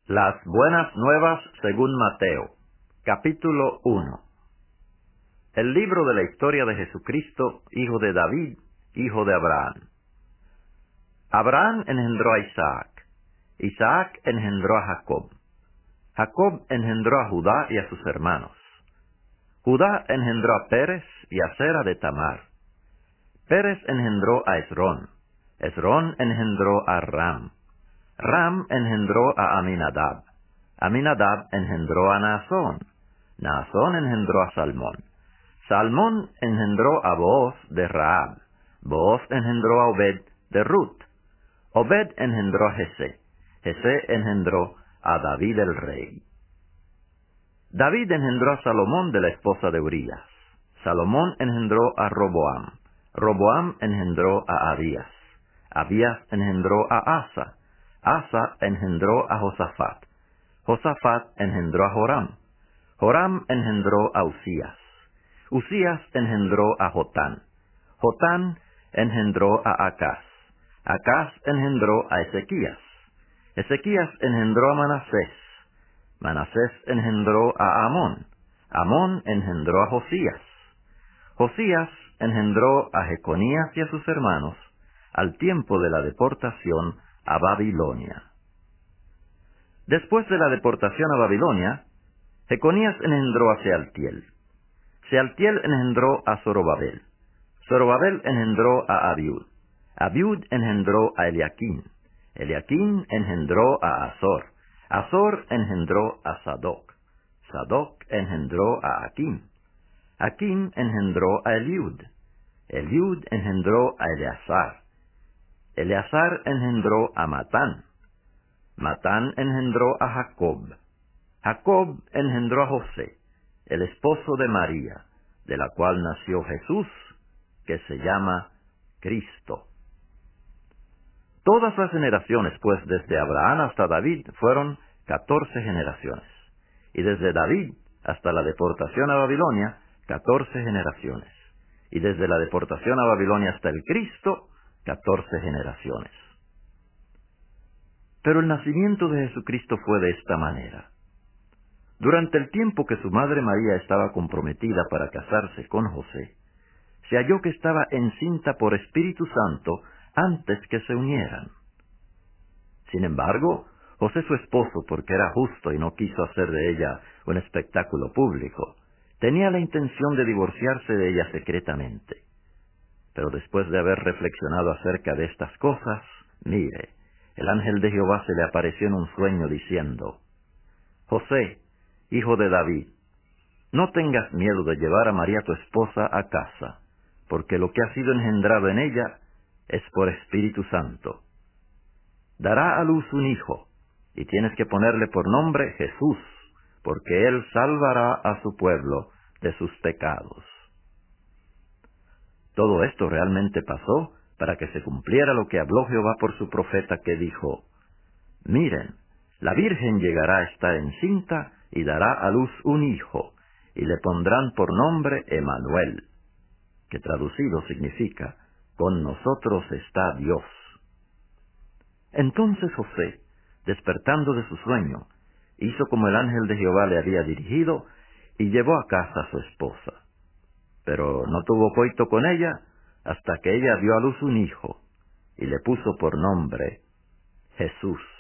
Las buenas nuevas según Mateo, capítulo 1. El libro de la historia de Jesucristo, hijo de David, hijo de Abraham. Abraham engendró a Isaac. Isaac engendró a Jacob. Jacob engendró a Judá y a sus hermanos. Judá engendró a Pérez y a Sera de Tamar. Pérez engendró a Esrón. Esrón engendró a Ram. Ram engendró a Aminadab. Aminadab engendró a Naasón. Naasón engendró a Salmón. Salmón engendró a Booz de Rahab. Booz engendró a Obed de Ruth. Obed engendró a Jesé. Jesé engendró a David el rey. David engendró a Salomón de la esposa de Urías. Salomón engendró a Roboam. Roboam engendró a Abías. Abías engendró a Asa. Asa engendró a Josafat. Josafat engendró a Joram. Joram engendró a Usías. Usías engendró a Jotán. Jotán engendró a Acaz. Acaz engendró a Ezequías. Ezequías engendró a Manasés. Manasés engendró a Amón. Amón engendró a Josías. Josías engendró a Jeconías y a sus hermanos al tiempo de la deportación a Babilonia. Después de la deportación a Babilonia, Jeconías engendró a Sealtiel. Sealtiel engendró a Zorobabel. Zorobabel engendró a Abiud. Abiud engendró a Eliaquín. Eliaquín engendró a Azor. Azor engendró a Sadoc. Sadoc engendró a Aquim. Aquim engendró a Eliud. Eliud engendró a Eleazar. Eleazar engendró a Matán. Matán engendró a Jacob. Jacob engendró a José, el esposo de María, de la cual nació Jesús, que se llama Cristo. Todas las generaciones, pues desde Abraham hasta David, fueron 14 generaciones. Y desde David hasta la deportación a Babilonia, 14 generaciones. Y desde la deportación a Babilonia hasta el Cristo, 14 generaciones. Pero el nacimiento de Jesucristo fue de esta manera. Durante el tiempo que su madre María estaba comprometida para casarse con José, se halló que estaba encinta por Espíritu Santo antes que se unieran. Sin embargo, José su esposo, porque era justo y no quiso hacer de ella un espectáculo público, tenía la intención de divorciarse de ella secretamente. Pero después de haber reflexionado acerca de estas cosas, mire, el ángel de Jehová se le apareció en un sueño diciendo: José, hijo de David, no tengas miedo de llevar a María tu esposa a casa, porque lo que ha sido engendrado en ella es por Espíritu Santo. Dará a luz un hijo, y tienes que ponerle por nombre Jesús, porque él salvará a su pueblo de sus pecados. Todo esto realmente pasó para que se cumpliera lo que habló Jehová por su profeta, que dijo: Miren, la Virgen llegará a estar encinta y dará a luz un hijo, y le pondrán por nombre Emanuel, que traducido significa: con nosotros está Dios. Entonces José, despertando de su sueño, hizo como el ángel de Jehová le había dirigido, y llevó a casa a su esposa. Pero no tuvo coito con ella hasta que ella dio a luz un hijo, y le puso por nombre Jesús.